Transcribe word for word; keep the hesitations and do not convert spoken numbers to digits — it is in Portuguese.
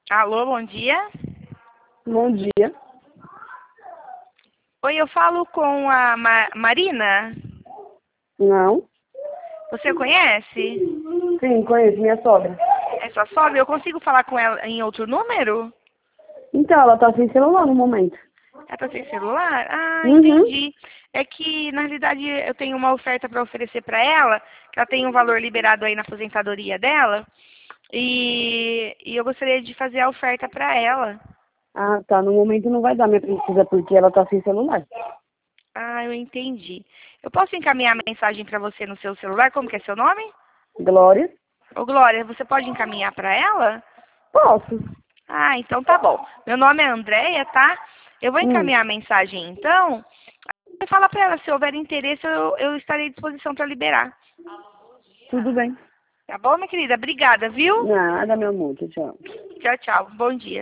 Alô, bom dia. Bom dia. Oi, eu falo com a Ma Marina. Não? Você conhece? Sim, conheço minha sogra. É sua sogra? Eu consigo falar com ela em outro número? Então, ela tá sem celular no momento. Ela tá sem celular? Ah, Uhum. entendi. É que, na realidade, eu tenho uma oferta para oferecer para ela, que ela tem um valor liberado aí na aposentadoria dela, e, e eu gostaria de fazer a oferta para ela. Ah, tá. No momento não vai dar minha princesa porque ela tá sem celular. Ah, eu entendi. Eu posso encaminhar a mensagem para você no seu celular? Como que é seu nome? Glória? Ô, Glória, você pode encaminhar para ela? Posso. Ah, então tá bom. Meu nome é Andréia, tá? Eu vou Hum, encaminhar a mensagem, então. Você fala para ela, se houver interesse, eu, eu estarei à disposição para liberar. tudo bem. Tá bom, minha querida? Obrigada, viu? Nada, meu amor. Tchau. Tchau, tchau. Bom dia.